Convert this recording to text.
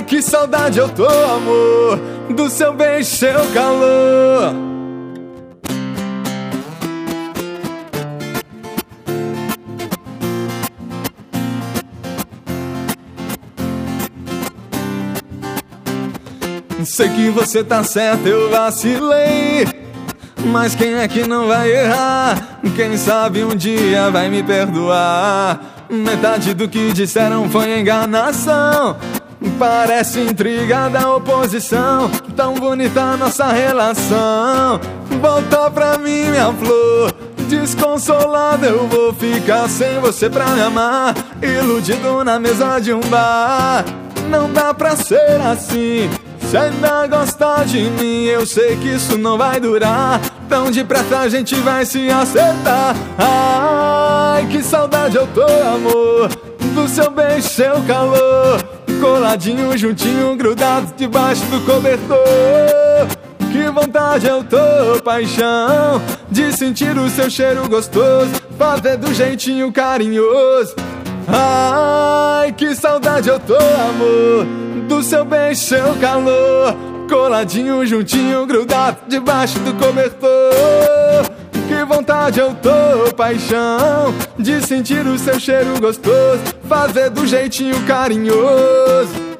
Ai, que saudade eu tô, amor, do seu beijo, seu calor. Sei que você tá certo, eu vacilei, mas quem é que não vai errar? Quem sabe um dia vai me perdoar. Metade do que disseram foi enganação. Parece intriga da oposição. Tão bonita a nossa relação. Volta pra mim, minha flor. Desconsolado eu vou ficar sem você pra me amar. Iludido na mesa de um bar. Não dá pra ser assim. Se ainda gostar de mim, eu sei que isso não vai durar. Tão depressa a gente vai se acertar. Ai, que saudade eu tô, amor, do seu beijo, seu calor. Coladinho, juntinho, grudado debaixo do cobertor. Que vontade eu tô, paixão, de sentir o seu cheiro gostoso, fazer do jeitinho carinhoso. Ai, que saudade eu tô, amor, do seu beijo, seu calor. Coladinho, juntinho, grudado debaixo do cobertor. Que vontade eu tô, paixão, de sentir o seu cheiro gostoso, fazer do jeitinho carinhoso.